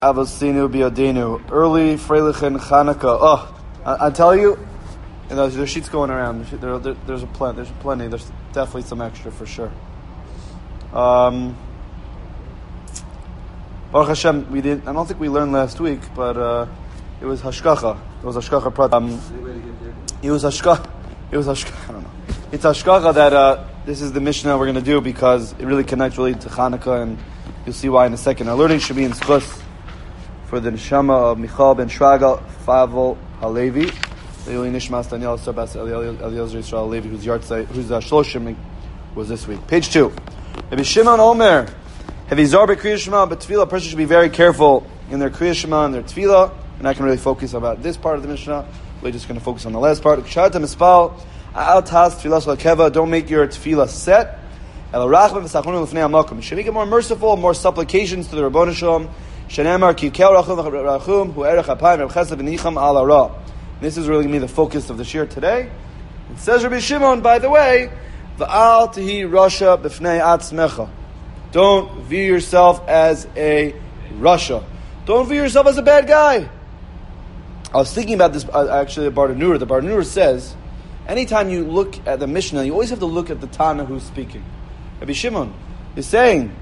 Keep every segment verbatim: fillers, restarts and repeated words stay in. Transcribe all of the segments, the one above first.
Avosinu biodenu, early Freilichen Chanukah. Oh, I, I tell you, you know, there's sheets going around. There, there, there's a plenty. There's plenty. There's definitely some extra for sure. Um, Baruch Hashem, we did. I don't think we learned last week, but uh, it was Hashkacha. It was Hashkacha Prat. Um, it was Hashkacha. It was Hashkacha. I don't know. It's Hashkacha that uh, this is the Mishnah we're going to do because it really connects really to Chanukah, and you'll see why in a second. Our learning should be in Schus for the neshama of Michal ben Shraga Favel Halevi, the Eli Nishmas Daniel Sabas Eliezer Yisrael Halevi, whose yahrzeit, whose uh, Shloshim was this week. Page two. Rabbi Shimon Omer, Havizar beKriyas Shema, but Tefillah, a person should be very careful in their Kriyas Shema and their Tefillah. We're not going to really focus about this part of the Mishnah. We're just going to focus on the last part. Kshata Mispal, Al Tas Tefillah Shel don't make your Tefillah set. El Rachman V'Sachonu L'Fnei HaMakom. You should make it more merciful, more supplications to the Rabbanu Shalom. Shanamar ki kel rachum rachum hu erech apayim reb chesed v'nicham al hara. This is really going to be the focus of the shir today. It says Rabbi Shimon, by the way, v'al tehi rasha b'fnei atzmecha. Don't view yourself as a rasha. Don't view yourself as a bad guy. I was thinking about this uh, actually at Bartanura. The Bartanura says, anytime you look at the Mishnah, you always have to look at the Tana who's speaking. Rabbi Shimon is saying,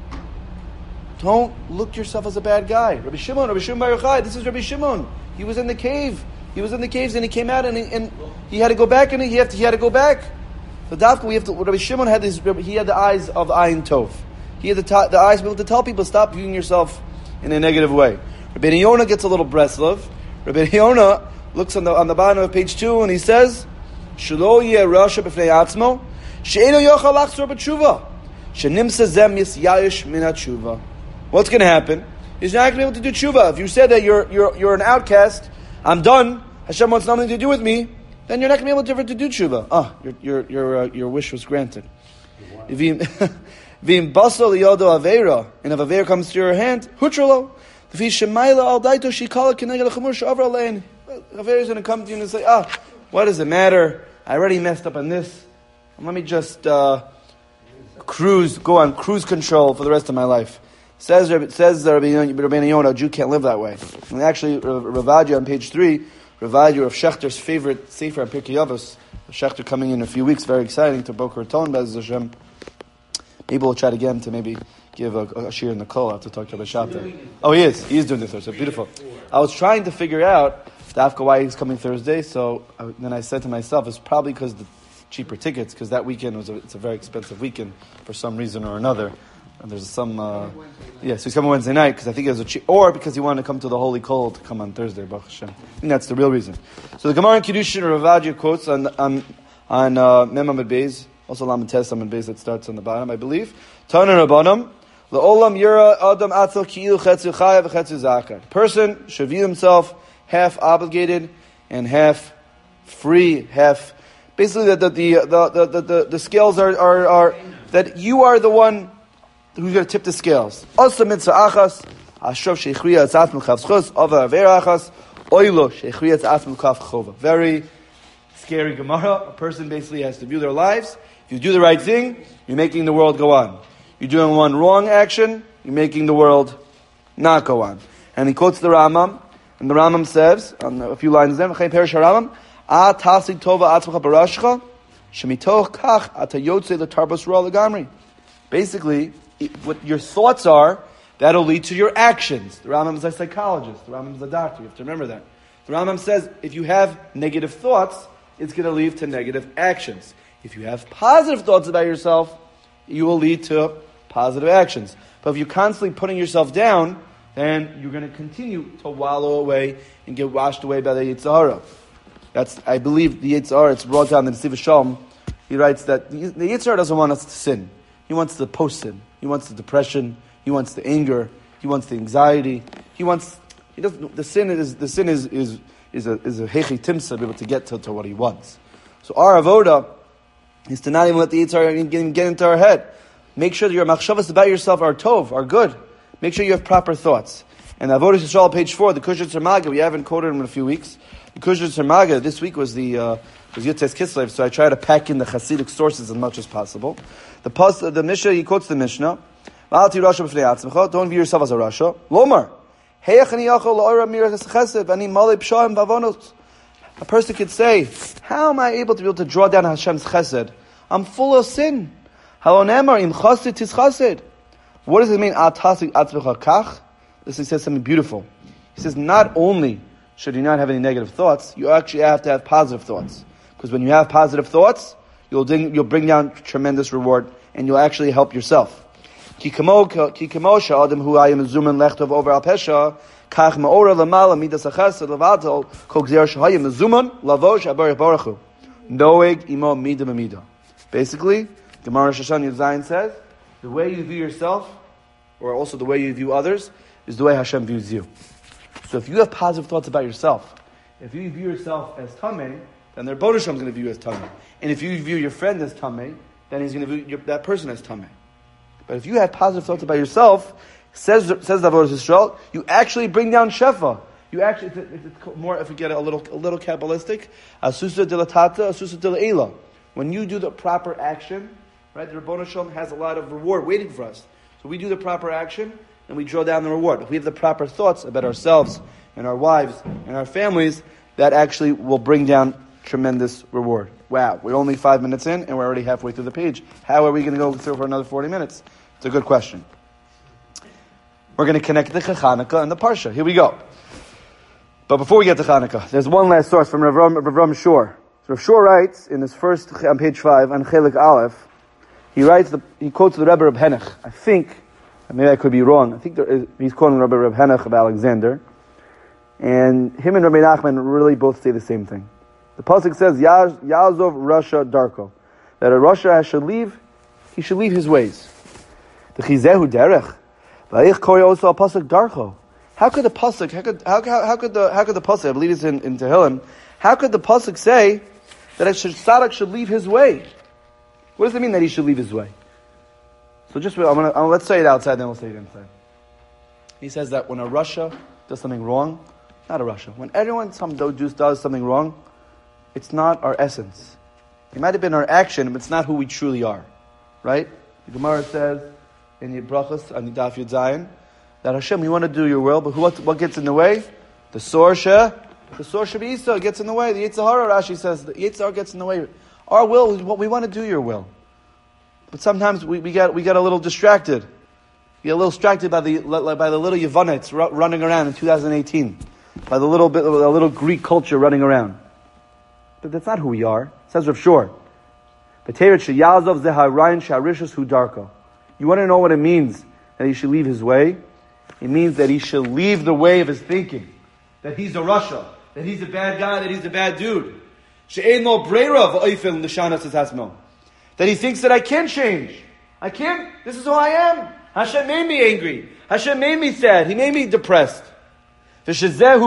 don't look yourself as a bad guy. Rabbi Shimon, Rabbi Shimon Bar Yochai, this is Rabbi Shimon. He was in the cave. He was in the caves and he came out and he, and he had to go back and he had to, he had to go back. So Dafka, we have to. Rabbi Shimon had this. He had the eyes of Ayin Tov. He had the, ta, the eyes to be able to tell people, stop viewing yourself in a negative way. Rabbi Yonah gets a little Breslov. Rabbi Yonah looks on the on the bottom of page two and he says, Shelo yeh rasha b'fnei atzmo, she'eno yochal lachzor b'tshuva, she'nimsa zem yisyayish min hatshuva. What's going to happen? He's not going to be able to do tshuva. If you said that you're you're you're an outcast, I'm done, Hashem wants nothing to do with me, then you're not going to be able to, to do tshuva. Ah, your your your uh, your wish was granted. V'im basal liyodo aveira, and if aveira comes to your hand, hutralo. V'fi shemayla al daito shikala keneged lechamur she'avra lein. Aveira is going to come to you and say, ah, what does it matter? I already messed up on this. Let me just uh, cruise, go on cruise control for the rest of my life. Says says Rabbi Yonah, a Jew can't live that way. And actually, Ravadia on page three, Ravadia of Schechter's favorite sefer on Pirkei Avos, Schechter coming in a few weeks, very exciting to Boker Raton, Bez Hashem. Maybe we'll try to get him to maybe give a, a shir in the kol. I have to talk to Rabbi Shabtai. Oh, he is. He is doing this Thursday. So beautiful. I was trying to figure out Dafka why he's coming Thursday. So I, then I said to myself, it's probably because the cheaper tickets, because that weekend was a, it's a very expensive weekend for some reason or another. And there's some, uh, yeah, so he's coming Wednesday night because I think it was a cheap, or because he wanted to come to the Holy Kol to come on Thursday, Baruch Hashem. I think that's the real reason. So the Gemara in Kiddushin Ravadia quotes on on on uh, Mem Amud Beis, also Lamed Tes Amud Beis that starts on the bottom, I believe. Tana Rabbanim, Le'olam Yira Adam Atzal Ki'ilu Chetzu Chaya V'Chetzu Zakar. Person should view himself half obligated and half free, half basically that the the the the, the, the scales are, are are that you are the one who's going to tip the scales. Also mitzvah achas, ashrav sheichriya etzat milchav schus, ava avera achas, oilo sheichriya etzat milchav chova. Very scary Gemara. A person basically has to view their lives. If you do the right thing, you're making the world go on. You're doing one wrong action, you're making the world not go on. And he quotes the Rambam, and the Rambam says, on a few lines there, V'chein perish HaRambam, a tasig tova atzmacha barashcha, shemitoch kach ata yotze letarbos ra legamri. Basically, It, what your thoughts are, that'll lead to your actions. The Rambam is a psychologist. The Rambam is a doctor. You have to remember that. The Rambam says if you have negative thoughts, it's going to lead to negative actions. If you have positive thoughts about yourself, you will lead to positive actions. But if you're constantly putting yourself down, then you're going to continue to wallow away and get washed away by the Yetzer Hara. That's, I believe, the Yetzer Hara. It's brought down in Siva Shalom. He writes that the Yetzer Hara doesn't want us to sin. He wants the post-sin. He wants the depression. He wants the anger. He wants the anxiety. He wants. He doesn't. The sin is. The sin is is is a is a hechi timsa to be able to get to, to what he wants. So our avoda is to not even let the Yetzer Hara get, get into our head. Make sure that your machshavas about yourself are tov, are good. Make sure you have proper thoughts. And avoda Yisrael, page four, the Kushas Maga. We haven't quoted him in a few weeks. The Kushas Maga this week was the uh, was Yotes Kislev. So I try to pack in the Hasidic sources as much as possible. The pas, the Mishnah, he quotes the Mishnah. Don't view yourself as a rasha. Lomar. A person could say, how am I able to be able to draw down Hashem's chesed? I'm full of sin. What does it mean? This he says something beautiful. He says, not only should you not have any negative thoughts, you actually have to have positive thoughts. Because when you have positive thoughts, you'll bring, you'll bring down tremendous reward, and you'll actually help yourself. Ki kamo she'adam hu hayim mezuman lechtov over al pesha, kach ma'ora lamala midas hachesed levadol kol gzer shehayim mezuman lavosh abarich baruch hu noeg imo mida b'mida. Basically, Gemara Shoshan Yud Zayin says, the way you view yourself, or also the way you view others, is the way Hashem views you. So if you have positive thoughts about yourself, if you view yourself as Tameh, then the Rebbeinu Shalom is going to view you as Tameh. And if you view your friend as Tameh, then he's going to view your, that person as Tameh. But if you have positive thoughts about yourself, says says the Avodas Yisrael, you actually bring down Shefa. You actually, it's, it's, it's more, if we get a little a little Kabbalistic, Asusa dilatata, Asusa dilaila. When you do the proper action, right, the Rebbeinu Shalom has a lot of reward waiting for us. So we do the proper action, and we draw down the reward. If we have the proper thoughts about ourselves and our wives and our families, that actually will bring down tremendous reward. Wow, we're only five minutes in, and we're already halfway through the page. How are we going to go through for another forty minutes? It's a good question. We're going to connect the Chanukah and the Parsha. Here we go. But before we get to Chanukah, there's one last source from Rav Ram, Rav Ram Shor. So Rav Shor writes in his first, on page five, on Chelik Aleph, he writes, the, he quotes the Rebbe Reb Henech. I think, maybe I could be wrong, I think there is, he's quoting Rebbe Reb Henech of Alexander. And him and Rabbi Nachman really both say the same thing. The pasuk says, Yazov Rasha Darko, that a Rasha should leave, he should leave his ways. The Chizehu Derech, Vayich Kori also a pasuk Darko. How could the pasuk, how could how, how, how could the how could the pasuk, I believe it's in, in Tehillim, how could the pasuk say that a tzaddik should leave his way? What does it mean that he should leave his way? So just I'm gonna, I'm gonna let's say it outside, then we'll say it inside. He says that when a Rasha does something wrong, not a Rasha, when everyone some does does something wrong, it's not our essence. It might have been our action, but it's not who we truly are, right? The Gemara says in the Brachos on the Daf Yud Zayin that Hashem, we want to do your will, but what what gets in the way? The sorsha, the sorsha b'isa gets in the way. The Yetzer Hara, Rashi says, the Yetzer Hara gets in the way. Our will is what we want to do your will, but sometimes we, we get we get a little distracted. We get a little distracted by the by the little Yevonites running around in two thousand eighteen, by the little bit, a little Greek culture running around. But that's not who we are. It says Rav Shor. You want to know what it means that he should leave his way? It means that he should leave the way of his thinking. That he's a Rasha. That he's a bad guy. That he's a bad dude. That he thinks that I can change. I can't. This is who I am. Hashem made me angry. Hashem made me sad. He made me depressed. This is what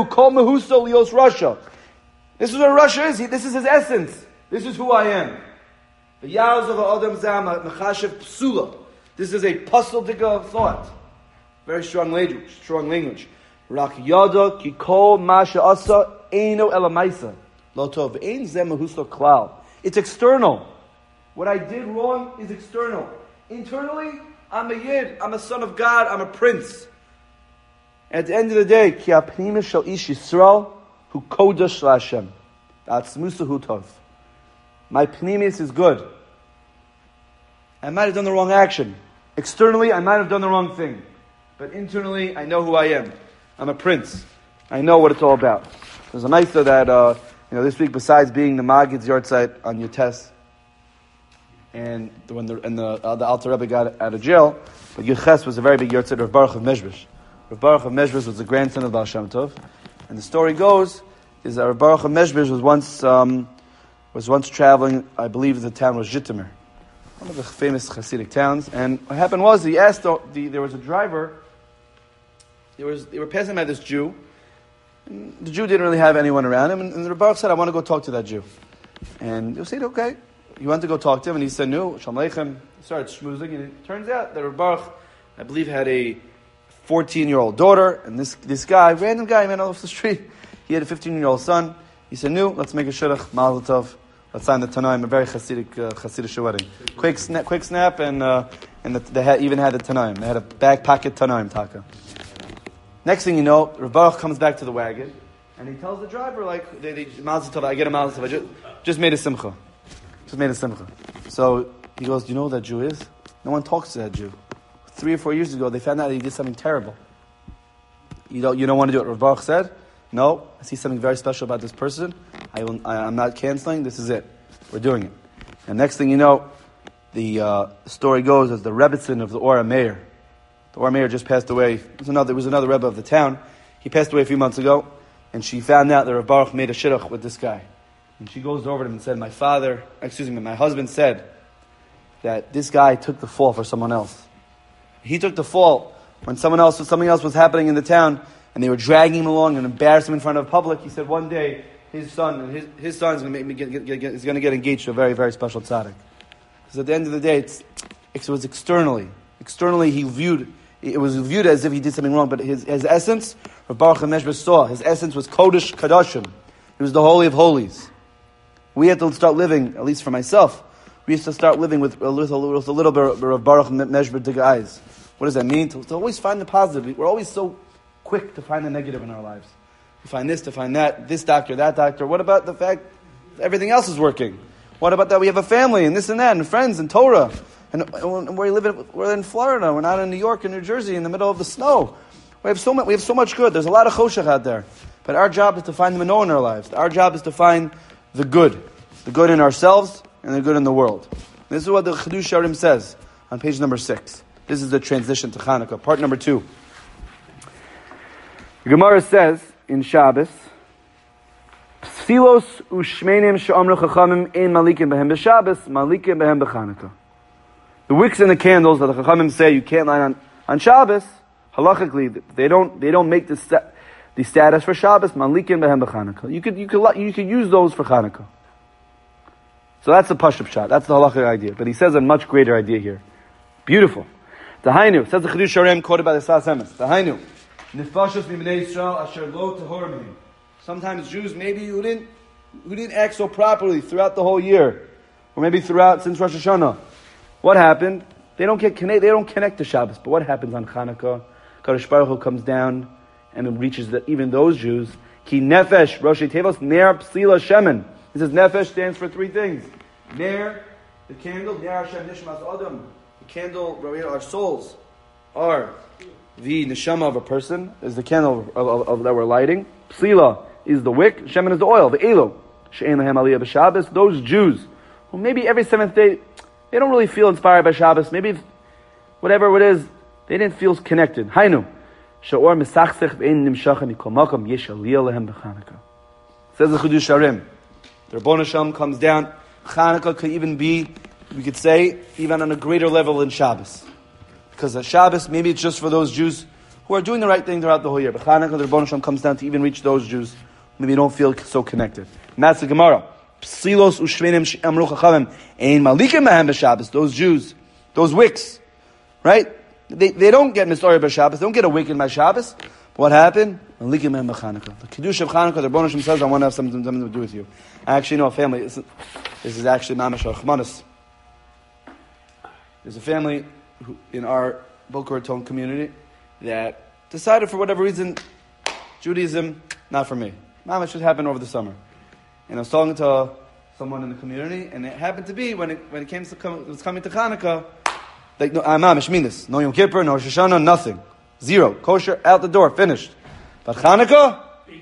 Rasha is. This is his essence. This is who I am. The Yaz of Adam Zama Mechashev Psula. This is a puzzle-digger thought. Very strong language. Strong language. Rak Yada Kikol Masha Asa Eino Elamaisa. Lotov Ein Zemahusto Klal. It's external. What I did wrong is external. Internally, I'm a Yid. I'm a son of God. I'm a prince. At the end of the day, Ki Apnimish Shal Ish Yisrael Hu Kodesh LaHashem. That's Musa Hu Tov. My pneumius is good. I might have done the wrong action. Externally, I might have done the wrong thing. But internally, I know who I am. I'm a prince. I know what it's all about. There's a meister that, uh, you know, this week, besides being the Magid's yard site on Yotes, and when the, and the, uh, the Alter Rebbe got out of jail, but Yotes was a very big yard site of Baruch of Mezhbish. Rav Baruch of Mezhbish was the grandson of Baal Shem Tov. And the story goes, is that Rav Baruch of Mezhbish was once, um, was once traveling, I believe the town was Zhitomir, one of the famous Hasidic towns. And what happened was, he asked, the, the, there was a driver, there was, they were passing by this Jew, and the Jew didn't really have anyone around him, and, and the Rebbe said, I want to go talk to that Jew. And he said, okay. He went to go talk to him, and he said, no, Shalom Aleichem. He started schmoozing, and it turns out that Rebbe, I believe, had a fourteen-year-old daughter, and this this guy, random guy, man, off the street, he had a fifteen-year-old son. He said, no, let's make a shidduch, mazel tov. Let's sign the Tanaim, a very Hasidic, uh, Hasidic wedding. Quick snap, quick snap, and uh, and the, they had, even had the Tanaim. They had a back pocket Tanaim taka. Next thing you know, Rav Baruch comes back to the wagon, and he tells the driver, like, they, they, I get a Mazel Tov, I just, just made a simcha. Just made a simcha. So he goes, do you know who that Jew is? No one talks to that Jew. Three or four years ago, they found out he did something terrible. You don't, you don't want to do what Rav Baruch said? No, I see something very special about this person. I will, I, I'm not canceling. This is it. We're doing it. And next thing you know, the uh, story goes as the Rebbitzin of the Ora Meir. The Ora Meir just passed away. There was another, there was another Rebbe of the town. He passed away a few months ago, and she found out that Rav Baruch made a shidduch with this guy. And she goes over to him and said, my father, excuse me, my husband said that this guy took the fall for someone else. He took the fall when someone else, something else was happening in the town, and they were dragging him along and embarrassed him in front of the public. He said one day his son, his, his son is going to make me get, get, get, is going to get engaged to a very, very special tzaddik. Because at the end of the day, it's, it was externally. Externally, he viewed, it was viewed as if he did something wrong, but his, his essence, Rav Baruch HaMeshber saw, his essence was Kodesh Kadashim. It was the Holy of Holies. We had to start living, at least for myself, we used to start living with a little, with a little bit of Baruch HaMeshber eyes. What does that mean? To, to always find the positive. We're always so quick to find the negative in our lives. To find this, to find that, this doctor, that doctor. What about the fact that everything else is working? What about that we have a family and this and that and friends and Torah? And, and we live in, we're in Florida. We're not in New York and New Jersey in the middle of the snow. We have so much, we have so much good. There's a lot of choshech out there. But our job is to find the menorah in our lives. Our job is to find the good. The good in ourselves and the good in the world. This is what the Chidush Sharim says on page number six. This is the transition to Hanukkah. Part number two. The Gemara says in Shabbos, Psilos u'shmenim she'amru chachamim ein malikim behem b'Shabbos, malikim behem b'Chanukah. The wicks and the candles that the chachamim say you can't light on, on Shabbos, halachically, they don't they don't make the sta- the status for Shabbos, malikim behem b'Chanukah. You could you could you could use those for Hanukkah. So that's the Pashup shot. That's the halachic idea. But he says a much greater idea here. Beautiful. The Hainu says the Chidush Sharim quoted by the Sas Emes. The Hainu. Nefashos mibnei Yisrael asher lo tahor mihim. Sometimes Jews, maybe who didn't, who didn't act so properly throughout the whole year, or maybe throughout since Rosh Hashanah. What happened? They don't get connect. They don't connect to Shabbos. But what happens on Chanukah? Kadosh Baruch Hu comes down and it reaches the, even those Jews. Ki nefesh Roshei Tevos ner psila shemen. He says nefesh stands for three things. Ner, the candle. Ner Hashem nishmas adam. The candle, our souls, are the neshama of a person, is the candle of, of, of, that we're lighting. Psila is the wick. Shemen is the oil, the elo. She'en lahem aliyah b'Shabbos. Those Jews who maybe every seventh day, they don't really feel inspired by Shabbos. Maybe whatever it is, they didn't feel connected. Hainu. She'or misachsech v'ein nimshachem mikol makom yesh aliyah lehem b'Chanukah. Says the Chidush Sharim. The Rebbeinu Shalom comes down. Chanukah could even be, we could say, even on a greater level than Shabbos. Because at Shabbos, maybe it's just for those Jews who are doing the right thing throughout the whole year. But Chanukah, the Rebbeinu Shalom comes down to even reach those Jews who maybe don't feel so connected. And that's the Gemara. Psilos u'shmenim she'amru chachamim ein malikim behem b'Shabbos. Those Jews, those wicks, right? They they don't get mistored by Shabbos. They don't get a wick in my Shabbos. But what happened? Malikim behem b'Chanukah. The Kiddush of Chanukah, the Rebbeinu Shalom says, I want to have something, something to do with you. I actually know a family. This is, this is actually Mamash Rachmanis. There's a family who, in our Boca Raton community that decided for whatever reason, Judaism, not for me. Mamash should happen over the summer. And I was talking to someone in the community, and it happened to be when it when it came to come, it was coming to Chanukah, like no, uh, Mamash mean this, no Yom Kippur, no Rosh Hashanah, nothing, zero, kosher, out the door, finished. But Chanukah,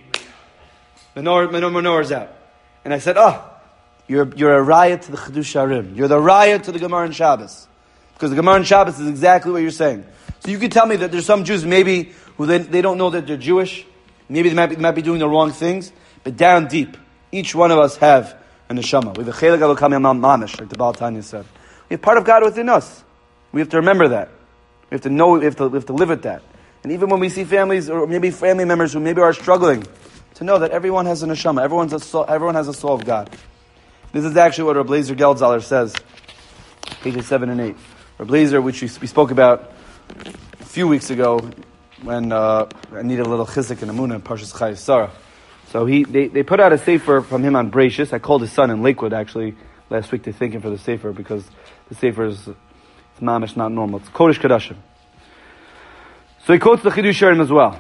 menorah, menorah, menorah's out. And I said, oh, you're you're a riot to the Chidush Sharim. You're the riot to the Gemara and Shabbos. Because the Gemara and Shabbos is exactly what you're saying. So you could tell me that there's some Jews maybe who they, they don't know that they're Jewish. Maybe they might, be, they might be doing the wrong things. But down deep, each one of us have a neshama. We have a chelik alokam yamam mamish, like the Baal Tanya said. We have part of God within us. We have to remember that. We have to know, we have to, we have to live with that. And even when we see families, or maybe family members who maybe are struggling, to know that everyone has a neshama. Everyone's a soul, everyone has a soul of God. This is actually what Rabbi Lezer Geldzaler says, pages seven and eight. Rabbi Lezer, which we, we spoke about a few weeks ago, when uh, I needed a little chizik and amunah in Parshas Chayei Sarah. So he, they, they put out a sefer from him on Bereishis. I called his son in Lakewood actually last week to thank him for the sefer because the sefer is it's mamish, not normal. It's Kodesh Kadashim. So he quotes the Chidush Sharim as well.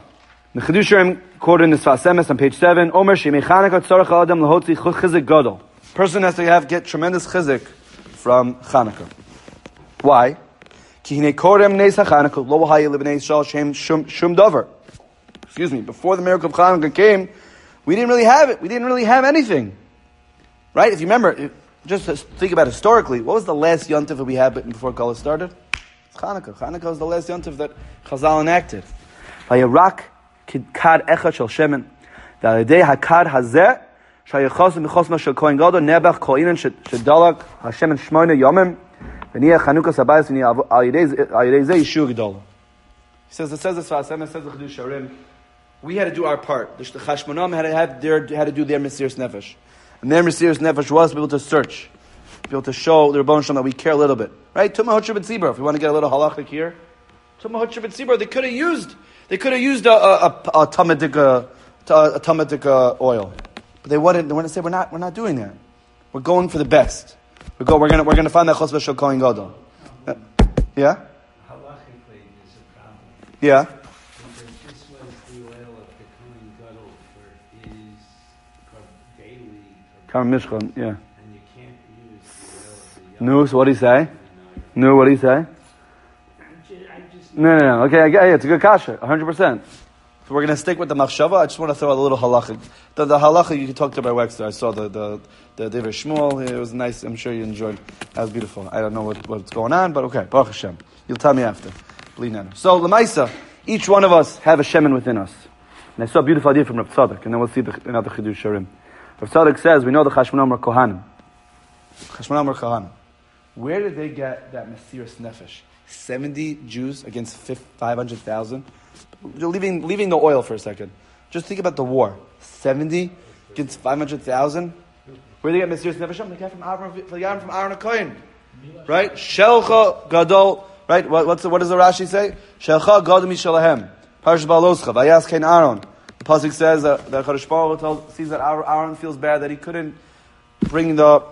The Chidusharim quoted in the Sfas Emes on page seven, Omer Shemei Chanukah tzarech ha'adam lahotzi chizik gadol. Person has to have get tremendous chizik from Chanukah. Why? Ki hinei korem neis ha'Chanukah lo ha'ya libnei Yisrael shem shum shum davar. Excuse me. Before the miracle of Chanukah came, we didn't really have it. We didn't really have anything, right? If you remember, just think about historically, what was the last yontif that we had before Kala started? It's Chanukah. Chanukah was the last yontif that Chazal enacted. Vayarak kad echad shel shemen. V'alidei hakad hazeh shayachos michosma shel kohen gadol nebach koinen shedalak hashemen shmoina yomim v'niyah Chanukah sabayis v'niyah al yidei zeh yishu gedol. He says, it says this, it says the Chidusharim, we had to do our part. The Chashmonaim had to have their, had to do their Mesiras Nefesh. And their Mesiras Nefesh was to be able to search, to be able to show the Rebbeinu Shalom that we care a little bit. Right? Tumah Hutcher B'tzibur, if we want to get a little halachic here. Tumah Hutcher B'tzibur, they could have used, they could have used a, a, a, a Tamadika, a Tamadika oil. But they wanted, they wanted to say, we're not, we're not doing that. We're going for the best. We go, we're going to, we're going to find that Chos V'Shel Kohen Gadol. Uh, yeah? Halachically, there's a problem. Yeah. Because this was the oil of the Kohen Gadol for his for daily. Kar Mishkan, yeah. And you can't use the oil of the No, so what do you say? No, what do you say? I just, No, no, no. Okay, I get it. It's a good kasha, one hundred percent. So we're going to stick with the machshava. I just want to throw out a little halacha. The, the halacha you talked to by Wexler. I saw the the the David Shmuel. It was nice. I'm sure you enjoyed. That was beautiful. I don't know what, what's going on, but okay. Baruch Hashem. You'll tell me after. So Lamaisa, each one of us have a shemen within us. And I saw a beautiful idea from Rav Tzadok, and then we'll see the, another Chidusharim. Rav Tzadok says we know the Chashmonaim are Kohanim. Chashmonaim are Kohanim. Where did they get that Mesiras Nefesh? Seventy Jews against five hundred thousand. Leaving, leaving the oil for a second. Just think about the war. Seventy against five hundred thousand. Where did they get Mesiras Nefesh? They got from Aaron, they got from Aaron HaKohen. Right? Shelcha Gadol. Right? What, what's the, what does the Rashi say? Shelcha Gadol Mishalahem. Parsh Baloscha. Vayas Kain Aaron. The pasuk says that the Chodesh Baruch Hu sees that Aaron feels bad that he couldn't bring the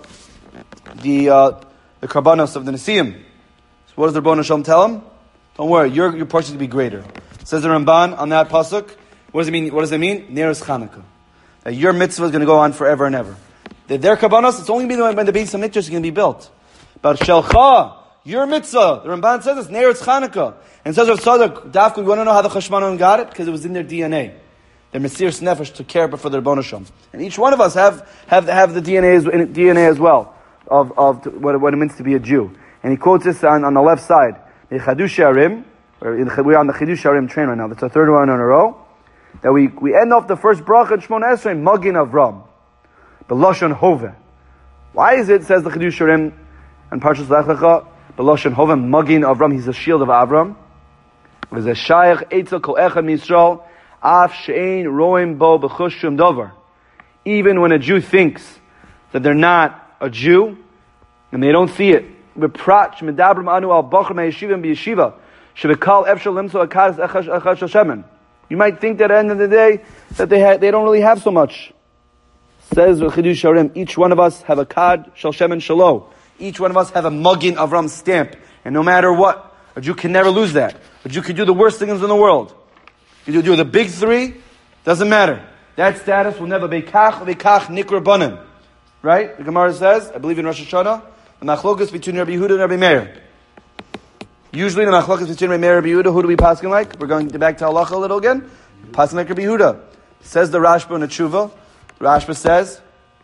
the uh, the karbanos of the Nesiim. So what does the Rebbeinu Shalom tell him? Don't worry, your your portion to be greater. Says the Ramban on that pasuk. What does it mean? What does it mean? Nearest Chanukah. That your mitzvah is going to go on forever and ever. That their karbanos, it's only going to be when the Beis Hamikdash is going to be built. But Shelcha, your mitzvah, the Ramban says it's nearest Chanukah. And says Rav Tzadok, Dafku, you want to know how the Chashmonaim got it? Because it was in their D N A. Their Mesiras Nefesh took care of it for the Rebbeinu Shalom. And each one of us have have have the D N A as, D N A as well of of what, what it means to be a Jew. And he quotes this on, on the left side. The Chidusharim, we're on the Chidusharim train right now. That's our third one in a row. That we, we end off the first bracha in Shmona Esrei, Magin Avram, B'Lashon Hoveh. Why is it, says the Chidusharim and Parshas Lech Lecha, B'Lashon Hoveh, Magin Avram, he's a shield of Avram. V'zeh Shayach Eitzel Kol Echad Miyisrael, Af She'ein Roim Bo B'chush Shum Dover. Even when a Jew thinks that they're not a Jew, and they don't see it, V'prat Sh'medabrim Anu Al Bachar Me'yeshivim B'yeshiva, Sh'v'kal Efshel Limso Akadas Echad Echad Shel Shemen. You might think that at the end of the day, that they ha- they don't really have so much. Says Chidusharim, each one of us have a kad shel shemen shalo. Each one of us have a Magin Avram stamp. And no matter what, a Jew can never lose that. A Jew can do the worst things in the world. You do the big three, doesn't matter. That status will never be kach, v'kach, nikra banim. Right? The Gemara says, I believe in Rosh Hashanah, the machlokas between Rabbi Yehuda and Rabbi Meir. Usually the machlokas between Rabbi Meir and Rabbi Yehuda, who do we paskin like? We're going back to halacha a little again. Paskin like Rabbi Yehuda. Says the Rashba in the Tshuva. Rashba says,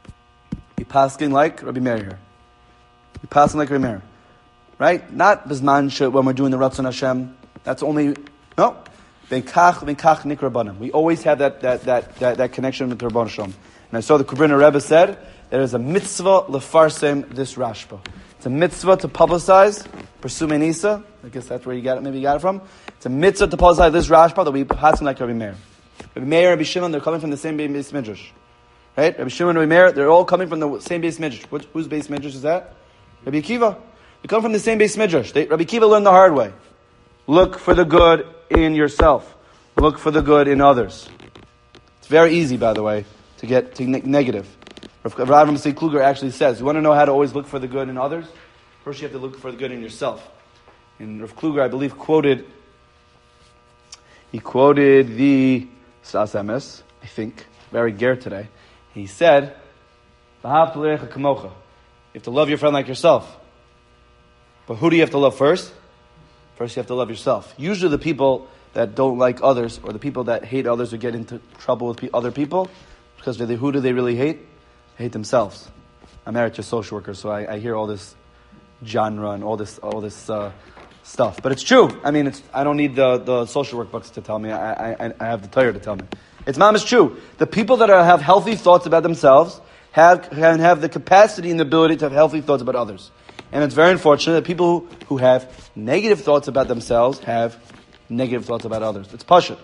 you paskin like Rabbi Meir. You paskin like Rabbi Meir. Right? Not bizman when we're doing the Ratzon Hashem. That's only, no. Ben kach, ben kach nikra banim. We always have that, that, that, that, that connection with the Rebbeinu Shalom. And I saw the Kubrina Rebbe said, there is a mitzvah lefarsem this Rashba. It's a mitzvah to publicize, pursue Menisa. I guess that's where you got it, maybe you got it from. It's a mitzvah to publicize this Rashba that we pass like Rabbi Meir. Rabbi Meir and Rabbi Shimon, they're coming from the same base midrash. Right? Rabbi Shimon and Rabbi Meir, they're all coming from the same base midrash. Which, whose base midrash is that? Rabbi Akiva. They come from the same base midrash. They, Rabbi Akiva learned the hard way. Look for the good in yourself. Look for the good in others. It's very easy, by the way, to get to ne- negative. Rav Avram Tzvi Kluger actually says, you want to know how to always look for the good in others? First you have to look for the good in yourself. And Rav Kluger, I believe, quoted, he quoted the Sas Emes, I think, very ger today. He said, "V'ahavta l'recha kamocha." You have to love your friend like yourself. But who do you have to love first? First, you have to love yourself. Usually, the people that don't like others, or the people that hate others, or get into trouble with pe- other people, because they, who do they really hate? They hate themselves. I'm married to a social worker, so I, I hear all this genre and all this all this uh, stuff. But it's true. I mean, it's, I don't need the, the social work books to tell me. I, I, I have the Torah to tell me. It's mamish true. The people that are, have healthy thoughts about themselves have can have the capacity and the ability to have healthy thoughts about others. And it's very unfortunate that people who, who have negative thoughts about themselves have negative thoughts about others. It's pashut.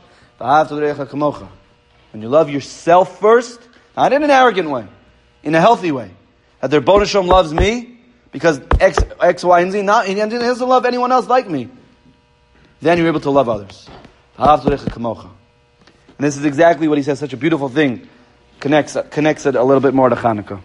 When you love yourself first, not in an arrogant way, in a healthy way, that their Rebbeinu Shalom loves me because X, X, Y, and Z, not, he doesn't love anyone else like me, then you're able to love others. And this is exactly what he says, such a beautiful thing, connects, connects it a little bit more to Hanukkah.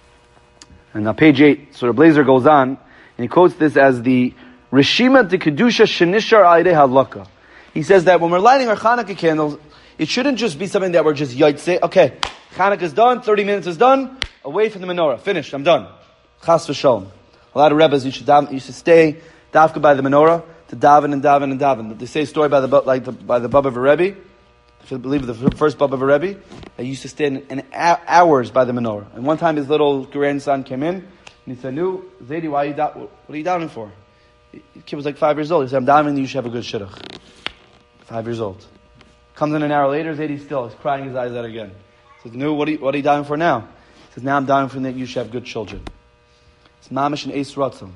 And on page eight, so the Blazer goes on, and he quotes this as the Rishima de Kedusha Shenishar Aidei Halakha. He says that when we're lighting our Hanukkah candles, it shouldn't just be something that we're just yaitse. Okay, Hanukkah's done, thirty minutes is done, away from the menorah, finished, I'm done. Chas v'sholom. A lot of rebbes, you should, you should stay dafka by the menorah to daven and daven and daven. They say a story by the like the, by the Baba of a Rebbe, I believe the first Baba of a Rebbe, that used to stand in hours by the menorah. And one time his little grandson came in, and he said, "No, Zaidi, why are you da- what are you davening for?" The kid was like five years old. He said, "I'm davening, you should have a good shidduch." Five years old. Comes in an hour later, Zaidi still, he's crying his eyes out again. He says, "No, what are you, what are you davening for now?" He says, "Now I'm davening for that you should have good children." It's mamish and eis ratzon.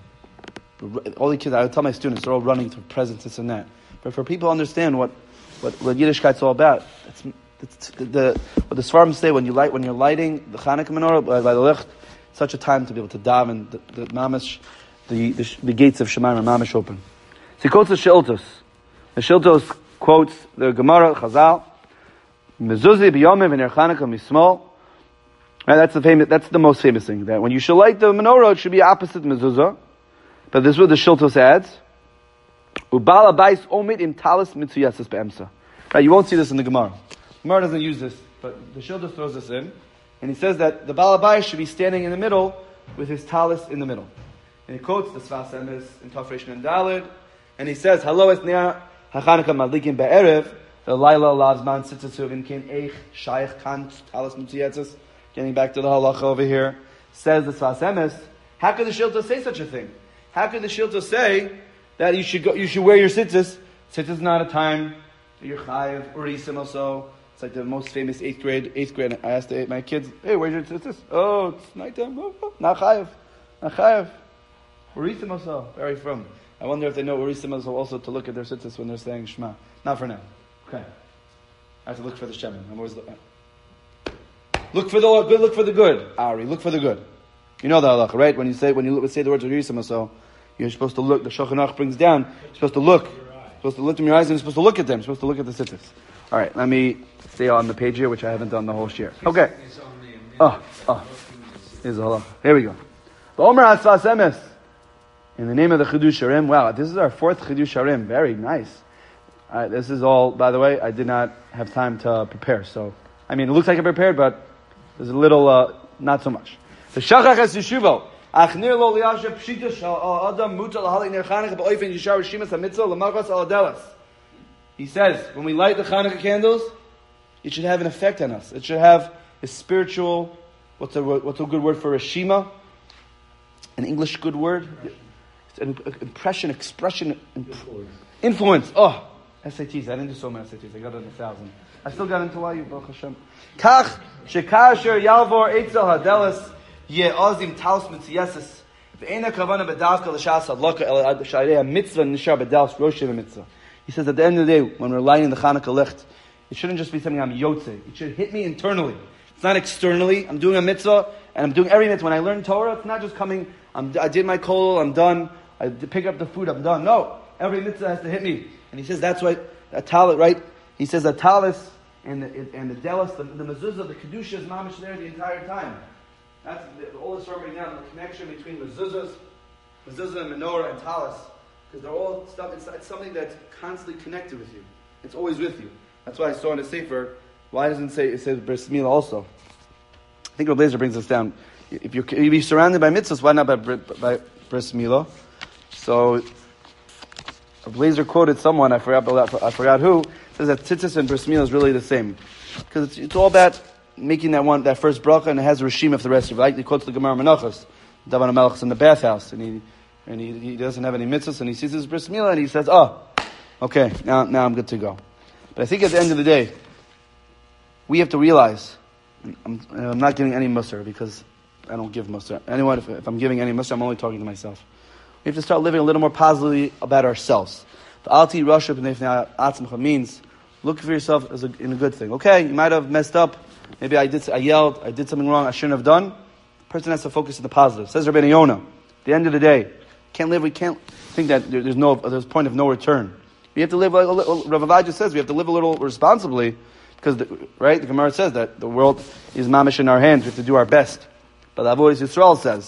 All the kids, I would tell my students, they're all running to presents, this and that. But for people to understand what What, what Yiddishkeit's all about. It's, it's the, the, what the Svarim say, when, you light, when you're lighting the Chanukah menorah by, by the licht, it's such a time to be able to daven, the, the mamish, the, the, the gates of Shemayim are mamish open. So he quotes the Shiltos. The Shiltos quotes the Gemara, Chazal, Mezuzah b'yomim v'ner Chanukah mismol. Right, that's the famous, that's the most famous thing, that when you should light the menorah, it should be opposite mezuzah. But this is what the Shiltos adds. Ubala bais omid im talis mitzuyasas be'emsa. Right, you won't see this in the Gemara. Gemara doesn't use this, but the Shiltos throws this in, and he says that the Balabais should be standing in the middle with his talis in the middle. And he quotes the Sfas Emes in Tafresh and Dalid, and he says, "Hello es ner hachanukah madlikin be'erev the laila lazman sitzatzuv in kin eich shaykh kan talis mitzuyasas." Getting back to the halacha over here, says the Sfas Emes, how could the Shiltos say such a thing? How could the Shiltos say that you should go, you should wear your tzitzis? Tzitzis is not a time that you're chayiv, urisim also. It's like the most famous eighth grade, eighth grade. I asked my kids, "Hey, where's your tzitzis?" "Oh, it's nighttime." "Oh, oh, not chayiv, not chayiv. Urisim also, very from. I wonder if they know urisim also, also to look at their tzitzis when they're saying Shema. Not for now. Okay. I have to look for the shemen. I'm always looking. Look for the good, look for the good. Ari, look for the good. You know the halacha, right? When you say, when you say the words urisim also, you're supposed to look, the Shulchan Aruch brings down, you're supposed to look. You're supposed to look in your eyes and you're supposed to look at them. You're supposed to look at the tzitzis. Alright, let me stay on the page here, which I haven't done the whole share. Okay. Oh, oh. Here's the halacha. Here we go. The Omer HaSfas Emes. In the name of the Chidush Harim. Wow, this is our fourth Chidush Harim. Very nice. Alright, this is all, by the way, I did not have time to prepare. So, I mean, it looks like I prepared, but there's a little, uh, not so much. The Shachach Es Yeshuvo. He says, when we light the Chanukah candles, it should have an effect on us. It should have a spiritual, what's a, what's a good word for Rishima? An English good word? An impression, expression, influence. influence. Oh, S A Ts. I didn't do so many S A Ts. I got it a thousand. I still got into why you, Baruch Hashem. Kach, shekasher yalvor eitzel hadelas, Ye ozim taus mitziyasis. Ve'ena kavana bedavka l'shas hadlaka el sha'arei mitzvah nishar bedavs roshev mitzvah. He says at the end of the day, when we're lighting the Chanukah licht, it shouldn't just be something I'm yotze. It should hit me internally. It's not externally. I'm doing a mitzvah, and I'm doing every mitzvah. When I learn Torah, it's not just coming, I'm, I did my kol, I'm done. I pick up the food, I'm done. No. Every mitzvah has to hit me. And he says that's why, a talit, right? He says a talis and the, and the delis, the, the mezuzah, the kedusha is mamish there the entire time. That's the, all this right now, the connection between mezuzahs, mezuzah and menorah and talis, because they're all stuff. It's, it's something that's constantly connected with you. It's always with you. That's why I saw in the sefer Why doesn't it say it says bris milah also? I think Rabbi Blazer brings us down. If you're, if you're surrounded by mitzvahs, why not by, by bris milah? So Rabbi Blazer quoted someone, I forgot, I forgot who, says that tzitzis and bris milah is really the same, because it's, it's all about making that one, that first bracha, and it has a reshima for the rest of it. Like he quotes the Gemara Menachos, Davan HaMelech's in the bathhouse, and he and he, he doesn't have any mitzvahs, and he sees his bris milah, and he says, "Oh, okay, now now I'm good to go." But I think at the end of the day, we have to realize, I'm, I'm not giving any musar because I don't give musar. Anyone, if, if I'm giving any musar, I'm only talking to myself. We have to start living a little more positively about ourselves. The alti rashab atzmcha means look for yourself as a, in a good thing. Okay, you might have messed up. Maybe I did, I yelled, I did something wrong I shouldn't have done. The person has to focus on the positive. Says Rabbeinu Yonah, at the end of the day, can't live. We can't think that there, there's no, there's a point of no return. We have to live like a little. Rav Avai just says we have to live a little responsibly, because the, right, the Gemara says that the world is mamish in our hands. We have to do our best. But the Avodas Yisrael says,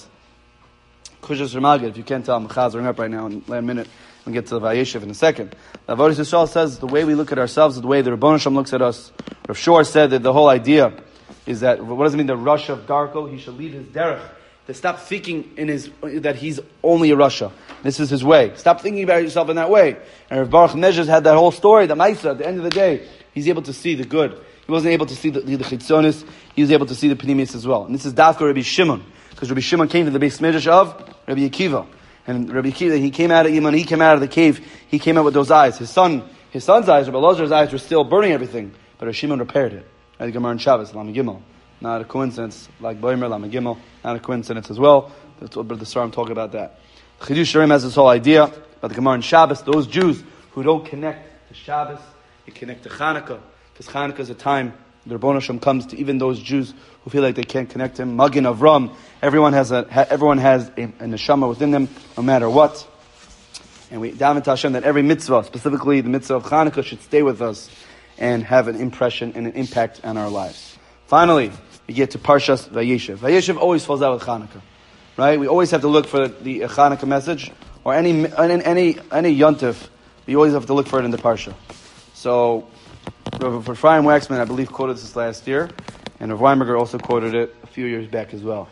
Kushas Ramagid. If you can't tell, I'm chazering up right now in a minute. We'll get to the Vayeshev in a second. The Avodas Yisrael says the way we look at ourselves is the way the Rebbeinu Shalom looks at us. Rav Shor said that the whole idea is that, what does it mean, the Rasha of Darko? He should leave his derech. To stop thinking in his that he's only a Rasha. This is his way. Stop thinking about yourself in that way. And Rav Baruch Nezhes had that whole story, the Maisa, at the end of the day, he's able to see the good. He wasn't able to see the, the, the Chitzonis, he was able to see the Pnimius as well. And this is Dafka Rabbi Shimon, because Rabbi Shimon came to the Beis Midrash of Rabbi Akiva. And Rabbi Akiva, he came out of when he came out of the cave, he came out with those eyes. His son, his son's eyes, Rabbi Elazar's eyes were still burning everything, but Rabbi Shimon repaired it. At the Gemara in Shabbos, Lam Gimel. Not a coincidence, like Boimer, Lam Gimel, not a coincidence as well. That's what the Sarim talk about that. Chidush Sharim has this whole idea about the Gemara in Shabbos. Those Jews who don't connect to Shabbos, they connect to Chanukah, because Chanukah is a time the Rebbeinu Shalom comes to even those Jews who feel like they can't connect to Him. Magin Avram, everyone has a ha, everyone has a, a neshama within them, no matter what. And we daven to Hashem that every mitzvah, specifically the mitzvah of Chanukah, should stay with us and have an impression and an impact on our lives. Finally, we get to Parshas Vayeshev. Vayeshev always falls out with Chanukah, right? We always have to look for the Chanukah message, or any any any, any yontif. We always have to look for it in the Parsha. So, Rav Ephraim Waxman, I believe, quoted this last year, and Rav Weinberger also quoted it a few years back as well.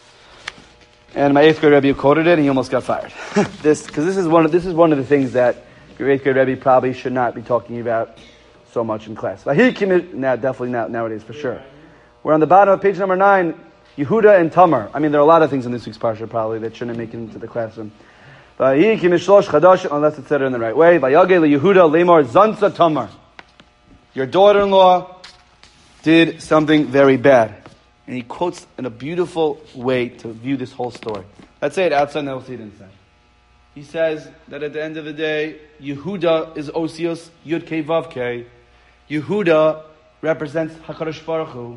And my eighth grade Rebbe quoted it, and he almost got fired. this because this is one of this is one of the things that your eighth grade Rebbe probably should not be talking about so much in class. Now, definitely not nowadays for sure. We're on the bottom of page number nine, Yehuda and Tamar. I mean, there are a lot of things in this week's parsha probably that shouldn't make it into the classroom. Unless it said it in the right way. Yehuda lemar zansa Tamar. Your daughter-in-law did something very bad. And he quotes in a beautiful way to view this whole story. Let's say it outside and then we'll see it inside. He says that at the end of the day, Yehuda is Osios Yud Kei Vav Kei. Yehuda represents HaKadosh Baruch Hu.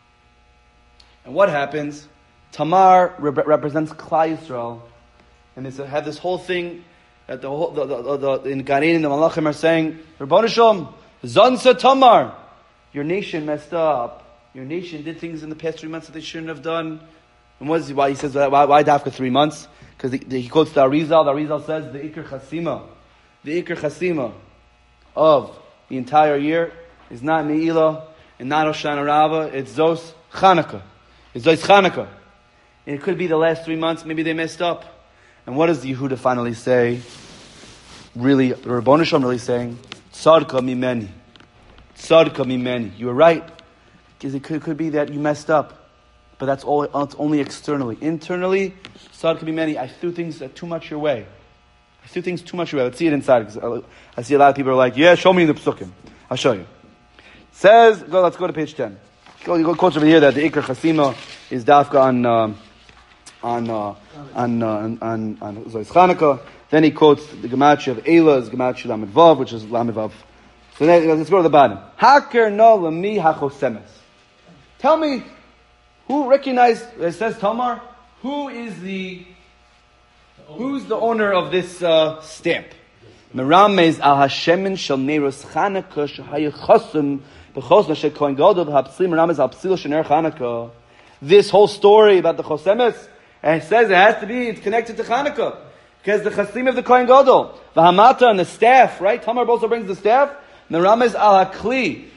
And what happens? Tamar re- represents Klal Yisrael. And they have this whole thing that the whole the, the, the, the, in Garin and the Malachim are saying, Rabbanu Shalom, Zansa Tamar, your nation messed up. Your nation did things in the past three months that they shouldn't have done. And what is he, why he says why, why Dafka three months? Because he quotes the Arizal. The Arizal says the Iker Chasima, the Iker Chasima of the entire year is not Ne'ilah and not Hoshana Rabbah. It's Zos Chanukah. It's Zos Chanukah. And it could be the last three months. Maybe they messed up. And what does the Yehuda finally say? Really, the Rebbeinu Shalom really saying, Tzadka mimeni. Tzadka mimeni. You were right. Because it could, it could be that you messed up. But that's all. It's only externally. Internally, Tzadka mimeni. I threw things too much your way. I threw things too much your way. Let's see it inside. Because I see a lot of people are like, yeah, show me the Psukim. I'll show you. Says, go. Let's go to page ten. Go, you go quotes over here that the Iker Chasima is Dafka on... Um, on uh, on uh, on on, on Zois Chanukah. Then he quotes the Gematria of Eila, is Gematria Lamed Vav, which is Lamed Vav. So then, let's go to the bottom. Haker no lemi hachosemes. Tell me, who recognized? It says Tamar. Who is the who's the owner of this uh, stamp? Meramez al Hashemin shel Neiros Chanukah shehayachosem b'chos nashe kohen gadol v'hapsil meramez al psil shener Chanukah. This whole story about the chosemes. And it says it has to be, it's connected to Chanukah. Because the chasim of the Kohen Gadol. The hamata and the staff, right? Tamar also brings the staff. The ramez al hakli.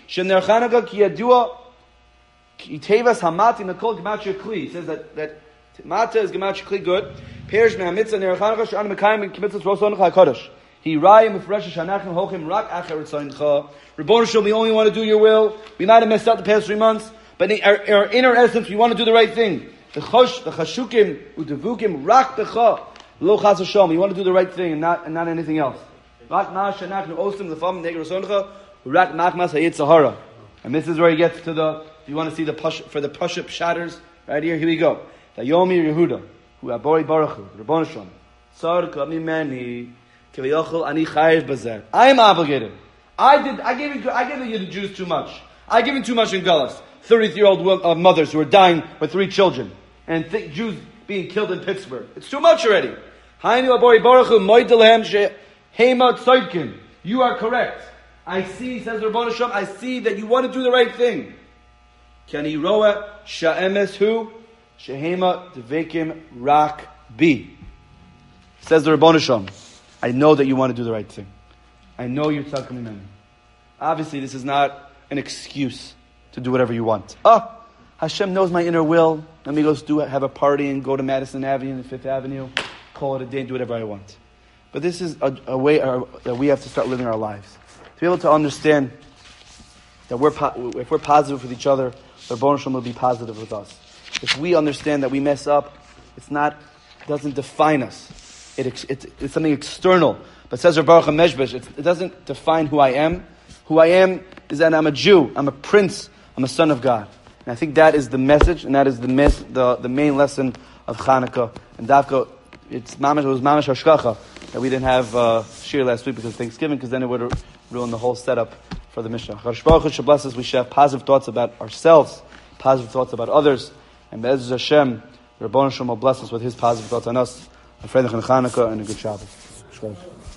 shener Chanukah ki yadua ki tevas hamati mekol gematria kli. It says that that mata is gematria kli good. Perish me'amitzah ner Chanukah she'an mekayim k'mitzvahs rosonach ha'kadosh. He rayim mefresh shanachim hochim rak acher ritzayncha. Rebbeinu Shalom, we only want to do your will. We might have messed up the past three months, but in our, our inner essence, we want to do the right thing. The chosh, the chashukim, udevukim, rak becha, lo chas Hashem. We want to do the right thing and not and not anything else. Rak ma shanachim osim lefam neger rosoncha, rak machmas hayit sahara. And this is where he gets to the. If you want to see the push for the push-up shatters, right here. Here we go. Tayomi Yehuda, who abori baruch hu, Rebbeinu Shalom, tzar kamimeni, kivayachol ani chayiv bazer. I am obligated. I did. I gave it. I gave the Jews too much. I given too much in Gullus. Thirty-year-old uh, mothers who are dying with three children, and th- Jews being killed in Pittsburgh. It's too much already. You are correct. I see, says Rebbeinu Shalom, I see that you want to do the right thing. Kani roa sha'emes hu shehema devekim rak bi. Says the Rebbeinu Shalom, I know that you want to do the right thing. I know you're talking to me. Obviously, this is not an excuse to do whatever you want. Ah, Hashem knows my inner will. Let me go do have a party and go to Madison Avenue and Fifth Avenue, call it a day, and do whatever I want. But this is a, a way uh, that we have to start living our lives. To be able to understand that we're po- if we're positive with each other, the Rebbeinu Shalom will be positive with us. If we understand that we mess up, it's not doesn't define us. It, it, it's something external. But says Rabbi Baruch HaMeshbesh, it doesn't define who I am. Who I am is that I'm a Jew. I'm a prince. I'm a son of God. And I think that is the message, and that is the mes- the, the main lesson of Chanukah. And Davka, it's mamash, it was mamash hashkacha that we didn't have uh, shir last week because of Thanksgiving, because then it would have ruined the whole setup for the Mishnah. Baruch Hu should bless us. We should have positive thoughts about ourselves, positive thoughts about others, and Be'ez Hashem, the Rebbeinu Shalom will bless us with His positive thoughts on us. A friend of Chanukah and a good Shabbos.